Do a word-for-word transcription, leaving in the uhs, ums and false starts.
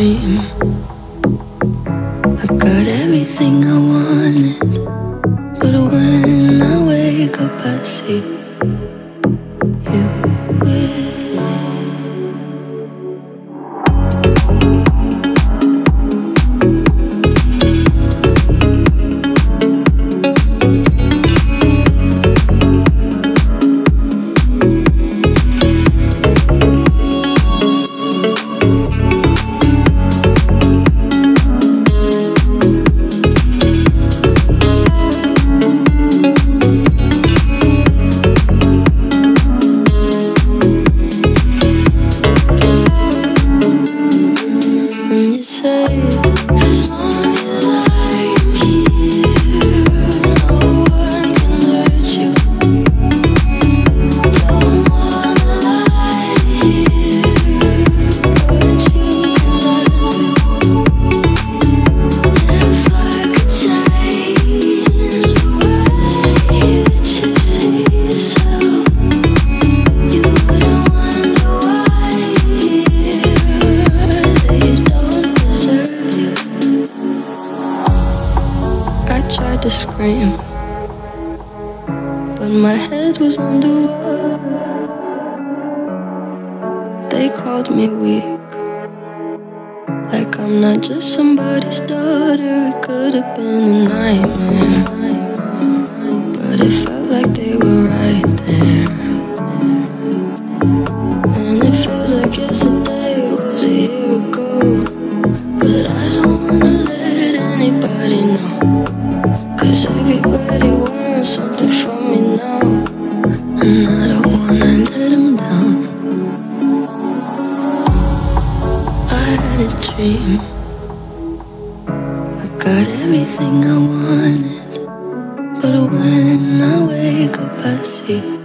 dream. I got everything I wanted, but when I wake up I see you with me. As long as I'm here, no one can hurt you. Don't wanna lie here, but you can learn to. If I could change the way that you see yourself, you wouldn't wonder why they don't deserve you. I tried to scream, but my head was underwater. They called me weak, like I'm not just somebody's daughter. It could have been a nightmare, but it felt like they were right there. And it feels like yesterday was a year ago, but I don't wanna let anybody know, 'cause everybody wants something from me now, and I don't wanna let them down. I had a dream, I got everything I wanted, but when I wake up I see